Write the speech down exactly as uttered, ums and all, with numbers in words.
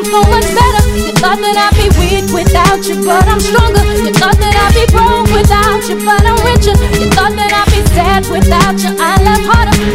so much better. You thought that I'd be weak without you, but I'm stronger. You thought that I'd be broke without you, but I'm richer. You thought that I'd be sad without you, I laugh harder.